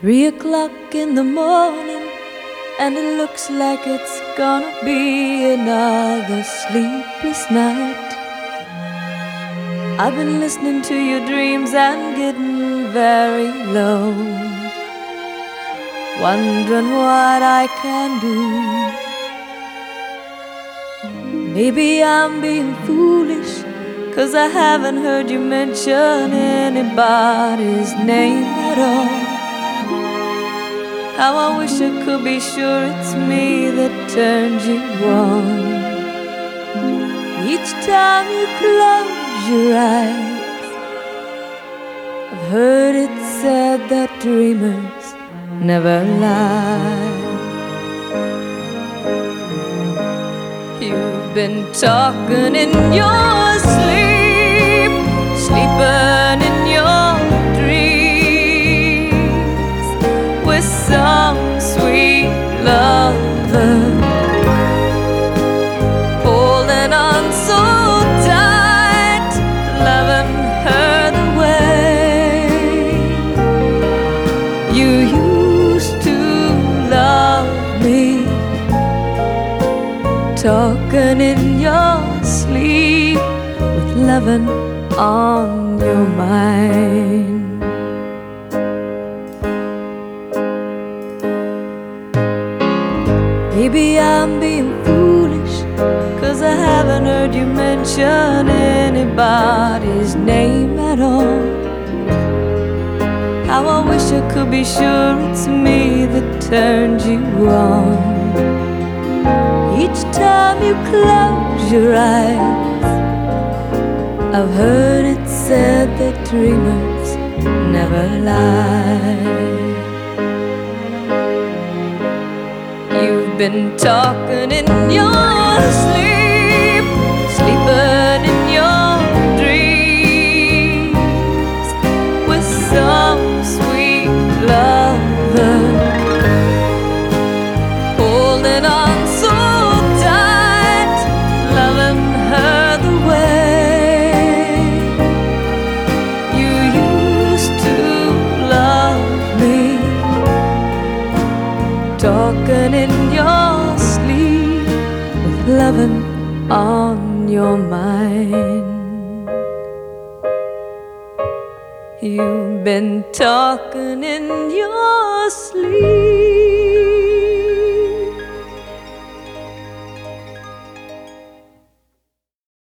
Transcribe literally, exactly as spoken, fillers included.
Three o'clock in the morning, and it looks like it's gonna be another sleepless night. I've been listening to your dreams and getting very low, wondering what I can do. Maybe I'm being foolish, 'cause I haven't heard you mention anybody's name at all. How I wish I could be sure it's me that turns you on. Each time you close your eyes, I've heard it said that dreamers never lie. You've been talking in your sleep, sleeping in your dreams with some sweet lover, holding on so tight, loving her the way you used to love me. Talking in your sleep with loving on your mind. Maybe I'm being foolish, 'cause I haven't heard you mention anybody's name at all. How I wish I could be sure it's me that turned you on. Each time you close your eyes, I've heard it said that dreamers never lie. You've been talking in your sleep, sleeping in your dreams with some sweet lover, holding on so tight, loving her the way you used to love me. Talking in your sleep with loving on your mind. You've been talking in your sleep.